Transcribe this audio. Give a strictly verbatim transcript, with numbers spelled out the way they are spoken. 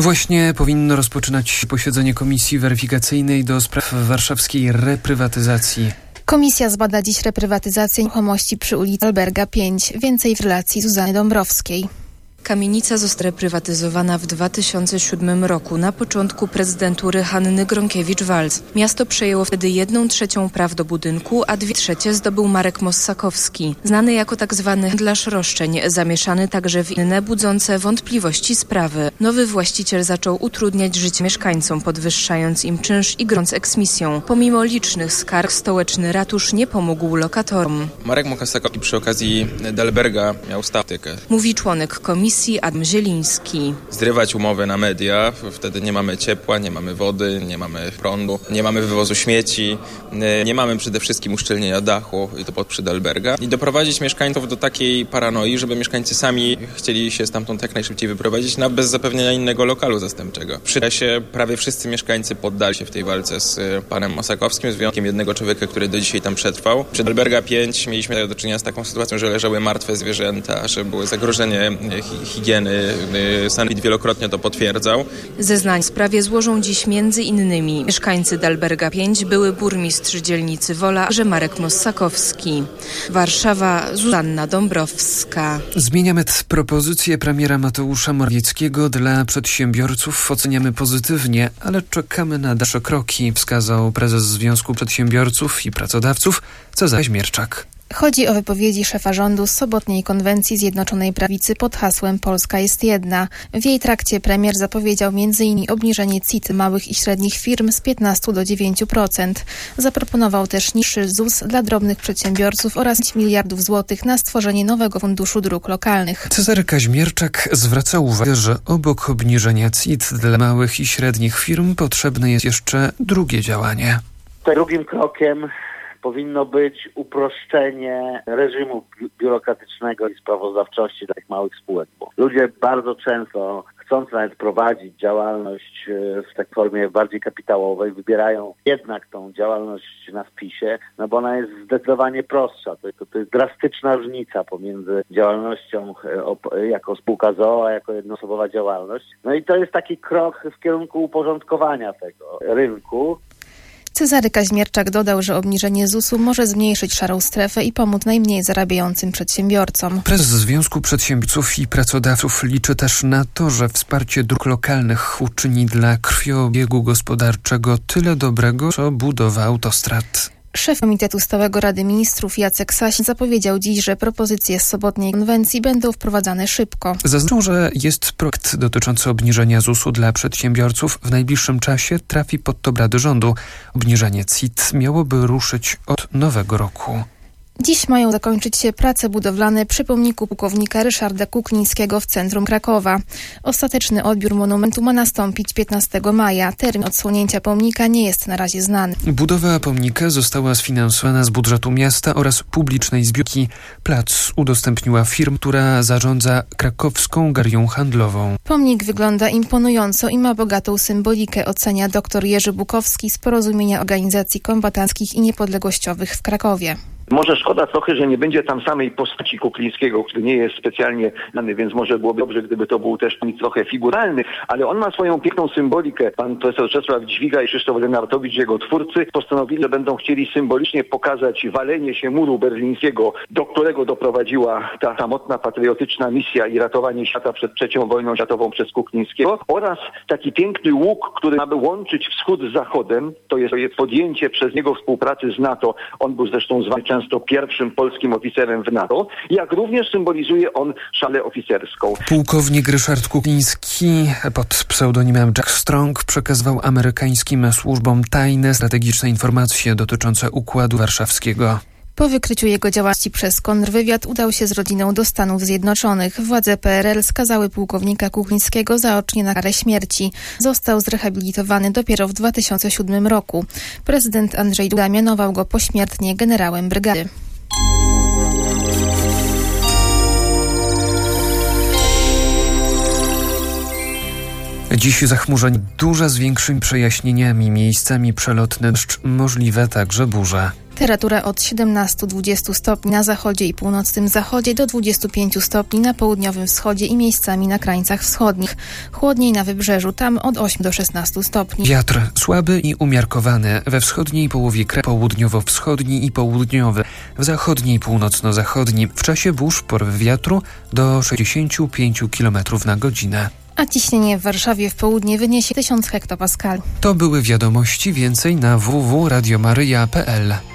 Właśnie powinno rozpoczynać posiedzenie Komisji Weryfikacyjnej do spraw warszawskiej reprywatyzacji. Komisja zbada dziś reprywatyzację nieruchomości przy ulicy Alberga pięć. Więcej w relacji Zuzanny Dąbrowskiej. Kamienica została reprywatyzowana w dwa tysiące siódmym roku na początku prezydentury Hanny Gronkiewicz-Waltz. Miasto przejęło wtedy jedną trzecią praw do budynku, a dwie trzecie zdobył Marek Mossakowski, znany jako tzw. handlarz roszczeń, zamieszany także w inne budzące wątpliwości sprawy. Nowy właściciel zaczął utrudniać życie mieszkańcom, podwyższając im czynsz i grąc eksmisją. Pomimo licznych skarg stołeczny ratusz nie pomógł lokatorom. Marek Mossakowski przy okazji Dalberga miał statykę. Mówi członek komisji Adam Zieliński. Zrywać umowy na media, wtedy nie mamy ciepła, nie mamy wody, nie mamy prądu, nie mamy wywozu śmieci, nie mamy przede wszystkim uszczelnienia dachu i to pod przy Dalberga i doprowadzić mieszkańców do takiej paranoi, żeby mieszkańcy sami chcieli się stamtąd jak najszybciej wyprowadzić, na bez zapewnienia innego lokalu zastępczego. Przy czasie prawie wszyscy mieszkańcy poddali się w tej walce z panem Mossakowskim, z wyjątkiem jednego człowieka, który do dzisiaj tam przetrwał. Przy Dalberga pięć mieliśmy do czynienia z taką sytuacją, że leżały martwe zwierzęta, że było zagrożenie higieny. Sanepid wielokrotnie to potwierdzał. Zeznań w sprawie złożą dziś między innymi mieszkańcy Dalberga pięć, były burmistrz dzielnicy Wola, że Marek Mossakowski. Warszawa, Zuzanna Dąbrowska. Zmieniamy propozycję premiera Mateusza Morawieckiego dla przedsiębiorców. Oceniamy pozytywnie, ale czekamy na dalsze kroki, wskazał prezes Związku Przedsiębiorców i Pracodawców Cezary Kaźmierczak. Chodzi o wypowiedzi szefa rządu z sobotniej konwencji Zjednoczonej Prawicy pod hasłem Polska jest jedna. W jej trakcie premier zapowiedział między innymi obniżenie C I T małych i średnich firm z piętnastu do dziewięciu procent. Zaproponował też niższy Z U S dla drobnych przedsiębiorców oraz pięć miliardów złotych na stworzenie nowego funduszu dróg lokalnych. Cezary Kaźmierczak zwraca uwagę, że obok obniżenia C I T dla małych i średnich firm potrzebne jest jeszcze drugie działanie. Drugim krokiem powinno być uproszczenie reżimu biurokratycznego i sprawozdawczości takich małych spółek. Bo ludzie bardzo często, chcąc nawet prowadzić działalność w takiej formie bardziej kapitałowej, wybierają jednak tą działalność na wpisie, no bo ona jest zdecydowanie prostsza. To, to, to jest drastyczna różnica pomiędzy działalnością jako spółka z o o, a jako jednoosobowa działalność. No i to jest taki krok w kierunku uporządkowania tego rynku. Cezary Kaźmierczak dodał, że obniżenie Z U S u może zmniejszyć szarą strefę i pomóc najmniej zarabiającym przedsiębiorcom. Prezes Związku Przedsiębiorców i Pracodawców liczy też na to, że wsparcie dróg lokalnych uczyni dla krwiobiegu gospodarczego tyle dobrego, co budowa autostrad. Szef Komitetu Stałego Rady Ministrów Jacek Sasin zapowiedział dziś, że propozycje z sobotniej konwencji będą wprowadzane szybko. Zaznaczył, że jest projekt dotyczący obniżenia Z U S u dla przedsiębiorców. W najbliższym czasie trafi pod obrady rządu. Obniżenie C I T miałoby ruszyć od nowego roku. Dziś mają zakończyć się prace budowlane przy pomniku pułkownika Ryszarda Kuklińskiego w centrum Krakowa. Ostateczny odbiór monumentu ma nastąpić piętnastego maja. Termin odsłonięcia pomnika nie jest na razie znany. Budowa pomnika została sfinansowana z budżetu miasta oraz publicznej zbiórki. Plac udostępniła firma, która zarządza krakowską galerią handlową. Pomnik wygląda imponująco i ma bogatą symbolikę, ocenia dr Jerzy Bukowski z Porozumienia Organizacji Kombatanckich i Niepodległościowych w Krakowie. Może szkoda trochę, że nie będzie tam samej postaci Kuklińskiego, który nie jest specjalnie znany, więc może byłoby dobrze, gdyby to był też nic trochę figuralny, ale on ma swoją piękną symbolikę. Pan profesor Czesław Dźwiga i Krzysztof Lenartowicz, jego twórcy, postanowili, że będą chcieli symbolicznie pokazać walenie się muru berlińskiego, do którego doprowadziła ta samotna patriotyczna misja i ratowanie świata przed trzecią wojną światową przez Kuklińskiego, oraz taki piękny łuk, który ma łączyć wschód z zachodem. To jest podjęcie przez niego współpracy z NATO. On był zresztą zwany często pierwszym polskim oficerem w NATO, jak również symbolizuje on szalę oficerską. Pułkownik Ryszard Kukliński pod pseudonimem Jack Strong przekazywał amerykańskim służbom tajne, strategiczne informacje dotyczące Układu Warszawskiego. Po wykryciu jego działalności przez kontrwywiad udał się z rodziną do Stanów Zjednoczonych. Władze P R L skazały pułkownika Kuklińskiego zaocznie na karę śmierci. Został zrehabilitowany dopiero w dwa tysiące siódmym roku. Prezydent Andrzej Duda mianował go pośmiertnie generałem brygady. Dziś zachmurzenie duże z większymi przejaśnieniami, miejscami przelotny deszcz, możliwe także burze. Temperatura od siedemnastu do dwudziestu stopni na zachodzie i północnym zachodzie do dwudziestu pięciu stopni na południowym wschodzie i miejscami na krańcach wschodnich. Chłodniej na wybrzeżu, tam od ośmiu do szesnastu stopni. Wiatr słaby i umiarkowany. We wschodniej połowie kraju, południowo-wschodni i południowy. W zachodniej północno-zachodni. W czasie burz porwy wiatru do sześćdziesięciu pięciu kilometrów na godzinę. A ciśnienie w Warszawie w południe wyniesie tysiąc hektopaskali. To były wiadomości, więcej na w w w kropka radio maryja kropka p l.